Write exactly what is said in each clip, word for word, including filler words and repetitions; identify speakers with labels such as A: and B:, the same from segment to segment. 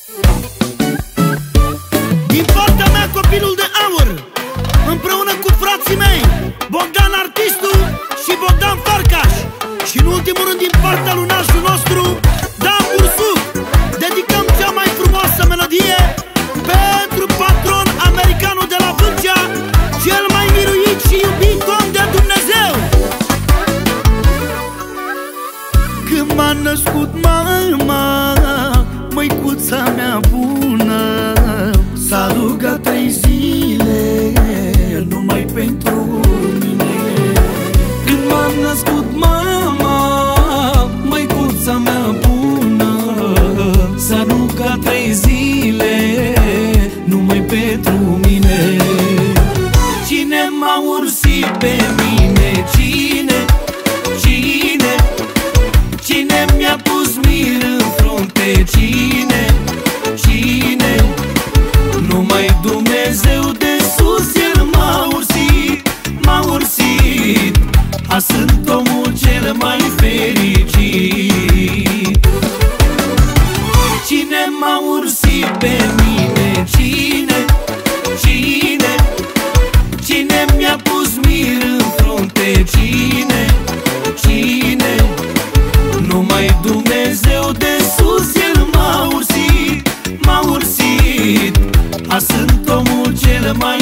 A: Din partea mea, copilul de aur, împreună cu frații mei Bogdan Artistul și Bogdan Farcaș. Și în ultimul rând din partea lui nașul nostru Dan Bursuc, dedicăm cea mai frumoasă melodie pentru patron americanul de la Vâlcea, cel mai miruit și iubit om de Dumnezeu. Când m-a născut mama, măicuța mea bună, s-a rugat trei zile numai pentru mine.
B: Când m-a născut mama, măicuța mea bună, s-a rugat trei zile numai pentru mine. Cine m-a ursit pe mine? Cine? Cine? Cine mi-a pus mir în frunte? Cine? Cine? Numai Dumnezeu de sus, El m-a ursit, m-a ursit. Azi sunt omul cel mai fericit. Cine m-a ursit pe mine? Cine? Cine? Cine mi-a pus mir în frunte? Cine? Cine? Numai Dumnezeu de sus, El m-a ursit, m-a ursit. Azi sunt omul cel mai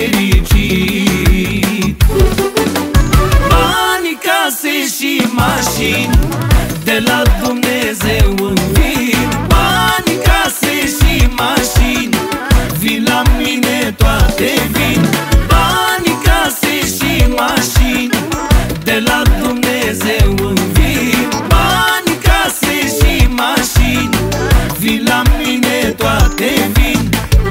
B: fericit. Bani, case și mașini de la Dumnezeu îmi vin. Bani, case și mașini vin la mine, toate vin. Bani, case și mașini de la Dumnezeu îmi vin. Bani, case și mașini vin la mine, toate vin.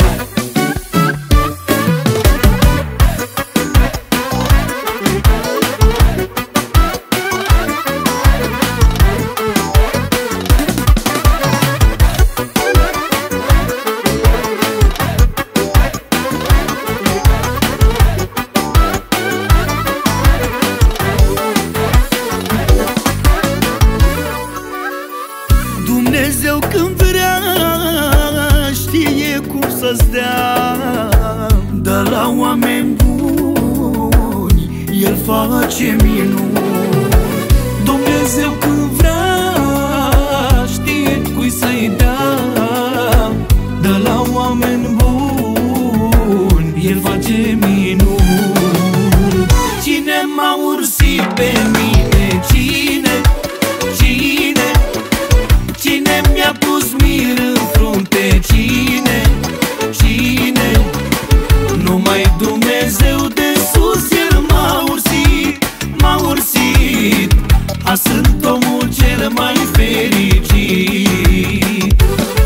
A: Dumnezeu când vrea știe cum să-ți dea, dar la oameni buni El face minuni.
B: Dumnezeu când vrea știe cui să-i dea, dar la oameni buni El face minuni. Cine m-a ursit pe mine? Cine? Cine? Cine mi-a pus mir în frunte? Cine? Cine? Numai Dumnezeu de sus, El m-a ursit, m-a ursit. Azi sunt omul cel mai fericit.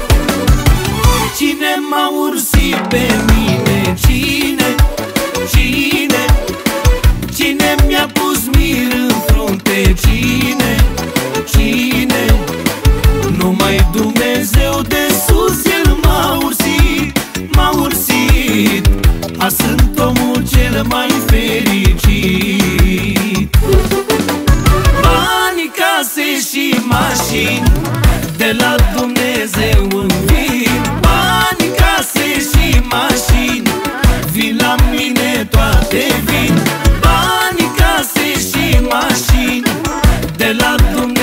B: Cine m-a ursit pe mine? Cine? Cine? Cine mi-a pus mir în frunte? Cine? Cine? Numai Dumnezeu de sus, El m-a ursit, m-a ursit. Azi sunt omul cel mai fericit. Bani, case și mașini de la Dumnezeu îmi vin. Bani, case și mașini vin la mine, toate vin. Bani, case și mașini de la Dumnezeu